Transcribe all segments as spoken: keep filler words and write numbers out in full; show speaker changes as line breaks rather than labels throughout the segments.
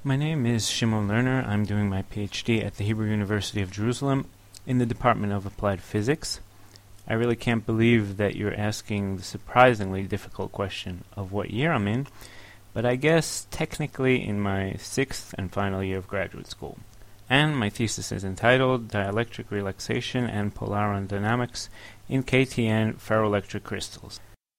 My name is Shimon Lerner. I'm doing my PhD at the Hebrew University of Jerusalem in the Department of Applied Physics. I really can't believe that you're asking the surprisingly difficult question of what year I'm in, but I guess technically in my sixth and final year of graduate school. And my thesis is entitled Dielectric Relaxation and Polaron Dynamics in K T N Ferroelectric Crystals.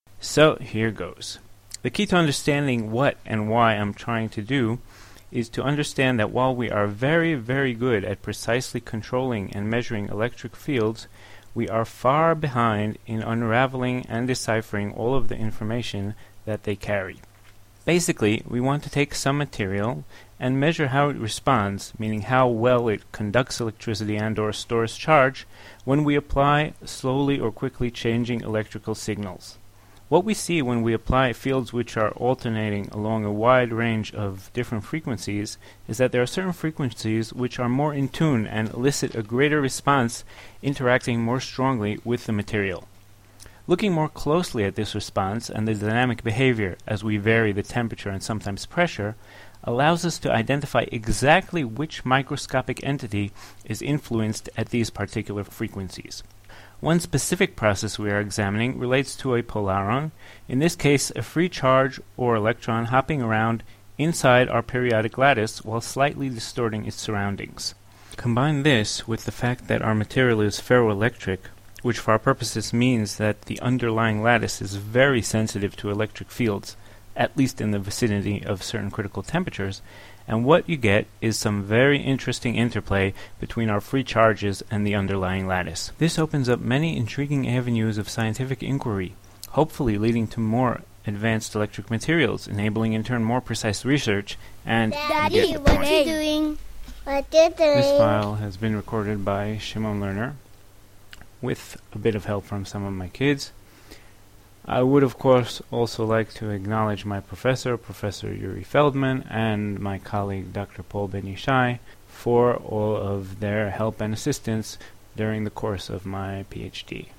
So here goes. The key to understanding what and why I'm trying to do is to understand that while we are very, very good at precisely controlling and measuring electric fields, we are far behind in unraveling and deciphering all of the information that they carry. Basically, we want to take some material and measure how it responds, meaning how well it conducts electricity and or stores charge when we apply slowly or quickly changing electrical signals. What we see when we apply fields which are alternating along a wide range of different frequencies is that there are certain frequencies which are more in tune and elicit a greater response, interacting more strongly with the material. Looking more closely at this response and the dynamic behavior as we vary the temperature and sometimes pressure allows us to identify exactly which microscopic entity is influenced at these particular frequencies. One specific process we are examining relates to a polaron, in this case a free charge or electron hopping around inside our periodic lattice while slightly distorting its surroundings. Combine this with the fact that our material is ferroelectric, which for our purposes means that the underlying lattice is very sensitive to electric fields, at least in the vicinity of certain critical temperatures, and what you get is some very interesting interplay between our free charges and the underlying lattice. This opens up many intriguing avenues of scientific inquiry, hopefully leading to more advanced electric materials, enabling in turn more precise research, and
Daddy, what are you doing? What are you doing?
This file has been recorded by Shimon Lerner, with a bit of help from some of my kids. I would, of course, also like to acknowledge my professor, Professor Yuri Feldman, and my colleague, Doctor Paul Ben Yishai, for all of their help and assistance during the course of my PhD.